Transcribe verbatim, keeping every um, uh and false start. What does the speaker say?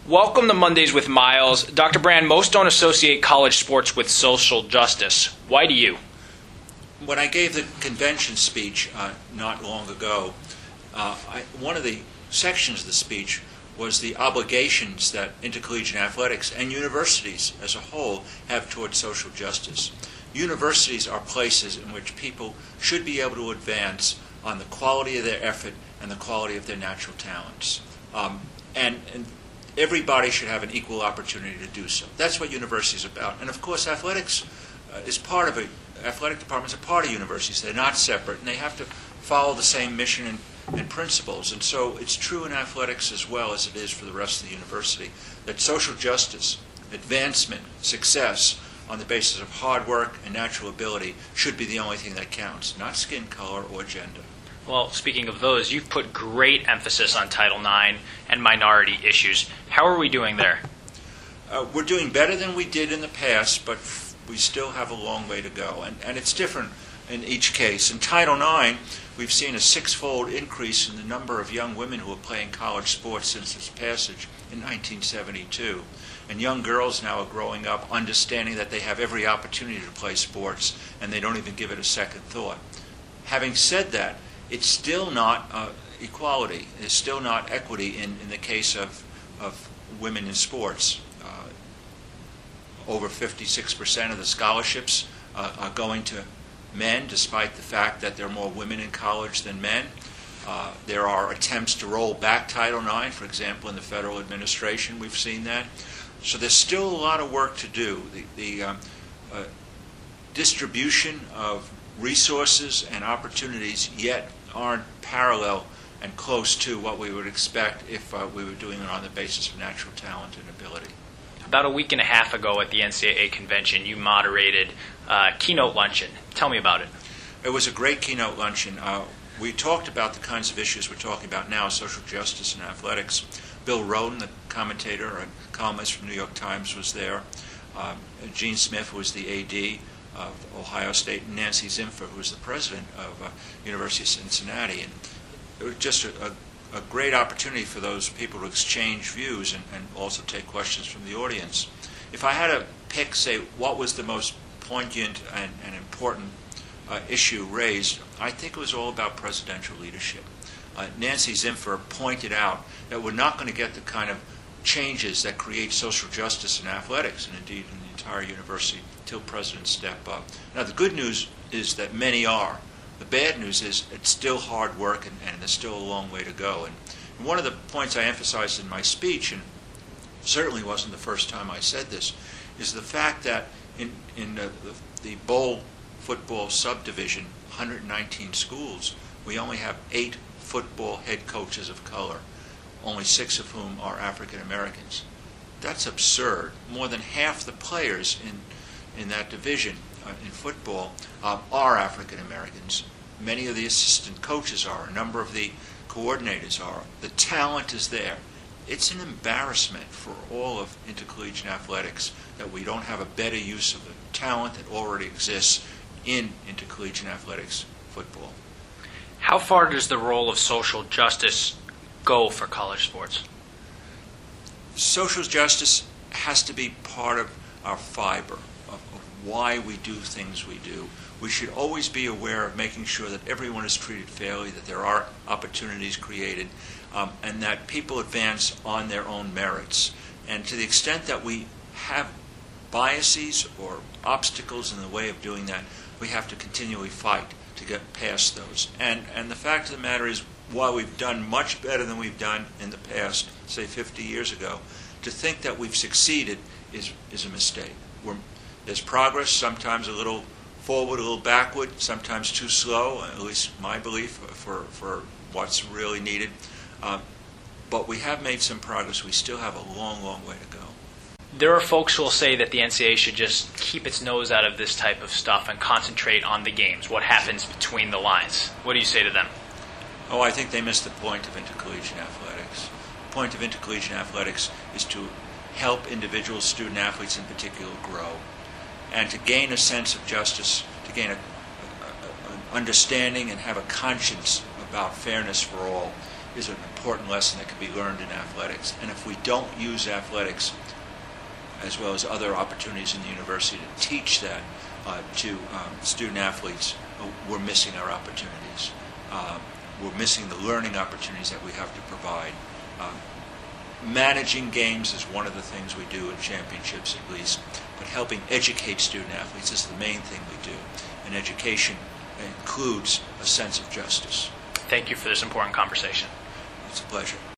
Welcome to Mondays with Miles. Doctor Brand, most don't associate college sports with social justice. Why do you? When I gave the convention speech uh, not long ago, uh, I, one of the sections of the speech was the obligations that intercollegiate athletics and universities as a whole have towards social justice. Universities are places in which people should be able to advance on the quality of their effort and the quality of their natural talents. Um, and, and everybody should have an equal opportunity to do so. That's what universities are about. And of course, athletics uh, is part of it. Athletic departments are part of universities. They're not separate, and they have to follow the same mission and, and principles. And so it's true in athletics as well as it is for the rest of the university that social justice, advancement, success on the basis of hard work and natural ability should be the only thing that counts, not skin color or gender. Well, speaking of those, you've put great emphasis on Title nine and minority issues. How are we doing there? Uh, we're doing better than we did in the past, but f- we still have a long way to go. And, and it's different in each case. In Title nine, we've seen a six-fold increase in the number of young women who are playing college sports since its passage in nineteen seventy-two. And young girls now are growing up understanding that they have every opportunity to play sports, and they don't even give it a second thought. Having said that, it's still not uh, equality. It's still not equity in, in the case of, of women in sports. Uh, over fifty-six percent of the scholarships uh, are going to men, despite the fact that there are more women in college than men. Uh, there are attempts to roll back Title nine, for example, in the federal administration. We've seen that. So there's still a lot of work to do. The, the um, uh, distribution of resources and opportunities yet aren't parallel and close to what we would expect if uh, we were doing it on the basis of natural talent and ability. About a week and a half ago at the N C double A convention, you moderated a keynote luncheon. Tell me about it. It was a great keynote luncheon. Uh, we talked about the kinds of issues we're talking about now, social justice and athletics. Bill Rhoden, the commentator and columnist from New York Times, was there. Um, Gene Smith was the A D of Ohio State, and Nancy Zimpher, who was the president of uh, University of Cincinnati. And it was just a, a, a great opportunity for those people to exchange views and, and also take questions from the audience. If I had to pick, say, what was the most poignant and, and important uh, issue raised, I think it was all about presidential leadership. Uh, Nancy Zimpher pointed out that we're not going to get the kind of changes that create social justice in athletics, and indeed in the entire university, until presidents step up. Now, the good news is that many are. The bad news is it's still hard work, and, and there's still a long way to go. And, and one of the points I emphasized in my speech, and certainly wasn't the first time I said this, is the fact that in, in the, the, the bowl football subdivision, one hundred nineteen schools, we only have eight football head coaches of color, only six of whom are African Americans. That's absurd. More than half the players in in that division uh, in football uh, are African Americans. Many of the assistant coaches are. A number of the coordinators are. The talent is there. It's an embarrassment for all of intercollegiate athletics that we don't have a better use of the talent that already exists in intercollegiate athletics football. How far does the role of social justice go for college sports? Social justice has to be part of our fiber, of, of why we do things we do. We should always be aware of making sure that everyone is treated fairly, that there are opportunities created, um, and that people advance on their own merits. And to the extent that we have biases or obstacles in the way of doing that, we have to continually fight to get past those. And, and the fact of the matter is, while we've done much better than we've done in the past, say fifty years ago, to think that we've succeeded is, is a mistake. We're, there's progress, sometimes a little forward, a little backward, sometimes too slow, at least my belief, for, for what's really needed. Uh, but we have made some progress. We still have a long, long way to go. There are folks who will say that the N C double A should just keep its nose out of this type of stuff and concentrate on the games, what happens between the lines. What do you say to them? Oh, I think they missed the point of intercollegiate athletics. The point of intercollegiate athletics is to help individual student athletes in particular grow, and to gain a sense of justice, to gain a, a, a, an understanding and have a conscience about fairness for all is an important lesson that can be learned in athletics. And if we don't use athletics, as well as other opportunities in the university, to teach that uh, to um, student athletes, uh, we're missing our opportunities. Uh, we're missing the learning opportunities that we have to provide. Um, managing games is one of the things we do in championships, at least, but helping educate student athletes is the main thing we do. And education includes a sense of justice. Thank you for this important conversation. It's a pleasure.